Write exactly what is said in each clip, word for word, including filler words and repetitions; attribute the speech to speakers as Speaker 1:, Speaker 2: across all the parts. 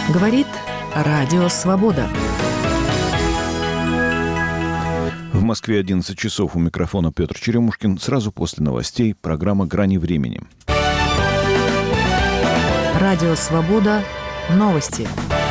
Speaker 1: Говорит Радио Свобода.
Speaker 2: В Москве одиннадцать часов. У микрофона Петр Черемушкин. Сразу после новостей программа «Грани времени».
Speaker 1: Радио Свобода. Новости.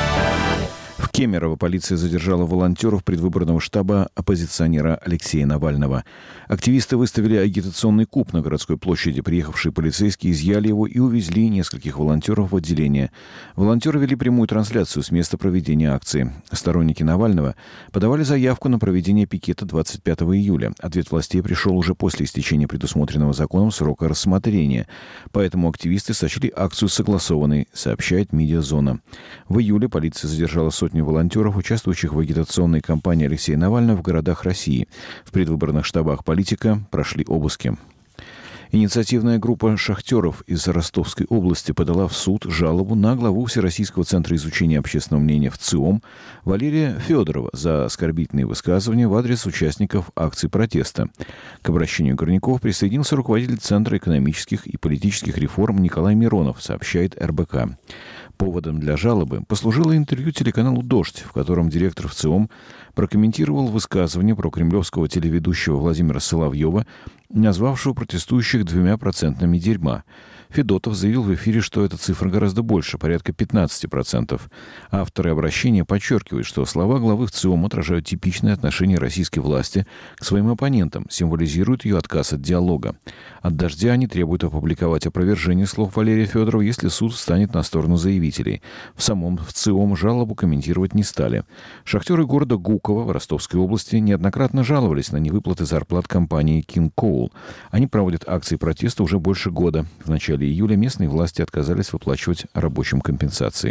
Speaker 2: В Кемерово полиция задержала волонтеров предвыборного штаба оппозиционера Алексея Навального. Активисты выставили агитационный куб на городской площади. Приехавшие полицейские изъяли его и увезли нескольких волонтеров в отделение. Волонтеры вели прямую трансляцию с места проведения акции. Сторонники Навального подавали заявку на проведение пикета двадцать пятого июля. Ответ властей пришел уже после истечения предусмотренного законом срока рассмотрения. Поэтому активисты сочли акцию согласованной, сообщает «Медиазона». В июле полиция задержала сотню волонтеров, участвующих в агитационной кампании Алексея Навального в городах России. В предвыборных штабах политика прошли обыски. Инициативная группа шахтеров из Ростовской области подала в суд жалобу на главу Всероссийского центра изучения общественного мнения в ЦИОМ Валерия Федорова за оскорбительные высказывания в адрес участников акций протеста. К обращению горняков присоединился руководитель Центра экономических и политических реформ Николай Миронов, сообщает эр бэ ка. Поводом для жалобы послужило интервью телеканалу «Дождь», в котором директор ВЦИОМ прокомментировал высказывание прокремлевского телеведущего Владимира Соловьева, назвавшего протестующих двумя процентами дерьма. Федотов заявил в эфире, что эта цифра гораздо больше, порядка пятнадцать процентов. Авторы обращения подчеркивают, что слова главы ВЦИОМ отражают типичное отношение российской власти к своим оппонентам, символизируют ее отказ от диалога. От «Дождя» они требуют опубликовать опровержение слов Валерия Федорова, если суд встанет на сторону заявителей. В самом ВЦИОМ жалобу комментировать не стали. Шахтеры города Гуково в Ростовской области неоднократно жаловались на невыплаты зарплат компании King Coal. Они проводят акции протеста уже больше года. В начале июля местные власти отказались выплачивать рабочим компенсации.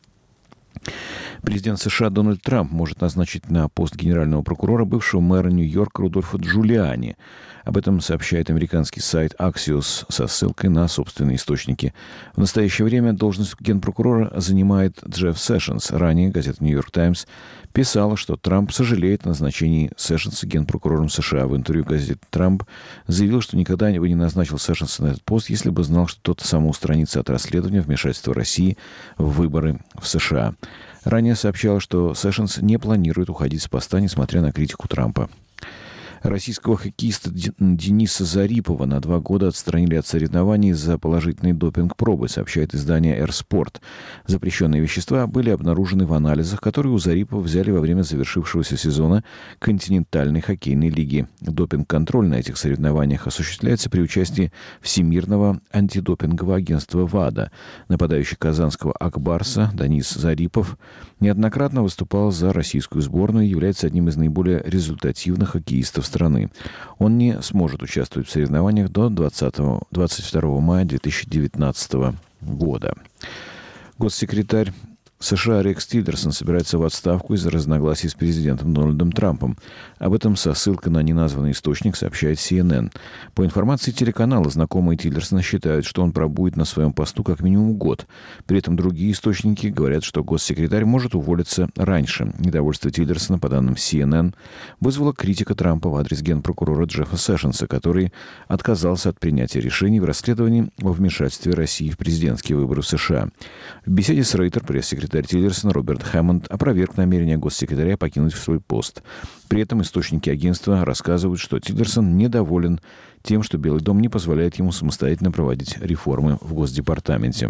Speaker 2: Президент США Дональд Трамп может назначить на пост генерального прокурора бывшего мэра Нью-Йорка Рудольфа Джулиани. Об этом сообщает американский сайт Axios со ссылкой на собственные источники. В настоящее время должность генпрокурора занимает Джефф Сэшенс. Ранее газета «Нью-Йорк Таймс» писала, что Трамп сожалеет о назначении Сэшенса генпрокурором США. В интервью газете «Трамп» заявил, что никогда бы не назначил Сэшенса на этот пост, если бы знал, что тот самоустранится от расследования вмешательства России в выборы в США. Ранее сообщала, что Сэшенс не планирует уходить с поста, несмотря на критику Трампа. Российского хоккеиста Дениса Зарипова на два года отстранили от соревнований за положительные допинг-пробы, сообщает издание «Эр-Спорт». Запрещенные вещества были обнаружены в анализах, которые у Зарипова взяли во время завершившегося сезона континентальной хоккейной лиги. Допинг-контроль на этих соревнованиях осуществляется при участии Всемирного антидопингового агентства ВАДА. Нападающий казанского «Акбарса» Денис Зарипов неоднократно выступал за российскую сборную и является одним из наиболее результативных хоккеистов страны. Он не сможет участвовать в соревнованиях до двадцать второго мая две тысячи девятнадцатого года. Госсекретарь США Рекс Тиллерсон собирается в отставку из-за разногласий с президентом Дональдом Трампом. Об этом со ссылкой на неназванный источник сообщает си эн эн. По информации телеканала, знакомые Тиллерсона считают, что он пробудет на своем посту как минимум год. При этом другие источники говорят, что госсекретарь может уволиться раньше. Недовольство Тиллерсона, по данным си эн эн, вызвала критика Трампа в адрес генпрокурора Джеффа Сэшенса, который отказался от принятия решений в расследовании о вмешательстве России в президентские выборы в США. В беседе с Рейтер пресс-секретарь Тиллерсона Роберт Хэммонд опроверг намерение госсекретаря покинуть свой пост. При этом источники агентства рассказывают, что Тиллерсон недоволен тем, что Белый дом не позволяет ему самостоятельно проводить реформы в Госдепартаменте.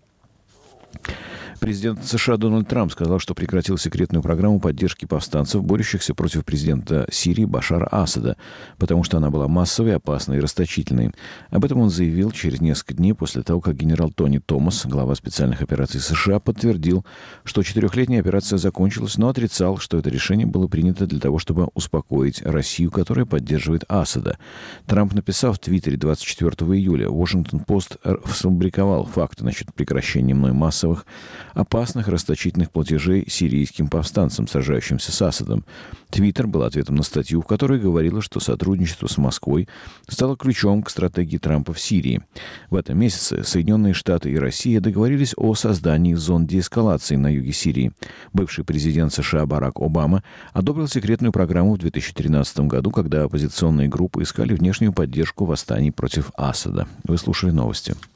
Speaker 2: Президент США Дональд Трамп сказал, что прекратил секретную программу поддержки повстанцев, борющихся против президента Сирии Башара Асада, потому что она была массовой, опасной и расточительной. Об этом он заявил через несколько дней после того, как генерал Тони Томас, глава специальных операций США, подтвердил, что четырехлетняя операция закончилась, но отрицал, что это решение было принято для того, чтобы успокоить Россию, которая поддерживает Асада. Трамп написал в Твиттере двадцать четвёртого июля: «Вашингтон-Пост сфабриковал факты насчет прекращения мной массовых опасных расточительных платежей сирийским повстанцам, сражающимся с Асадом». Твиттер был ответом на статью, в которой говорилось, что сотрудничество с Москвой стало ключом к стратегии Трампа в Сирии. В этом месяце Соединенные Штаты и Россия договорились о создании зон деэскалации на юге Сирии. Бывший президент США Барак Обама одобрил секретную программу в две тысячи тринадцатом году, когда оппозиционные группы искали внешнюю поддержку восстаний против Асада. Вы слушали новости.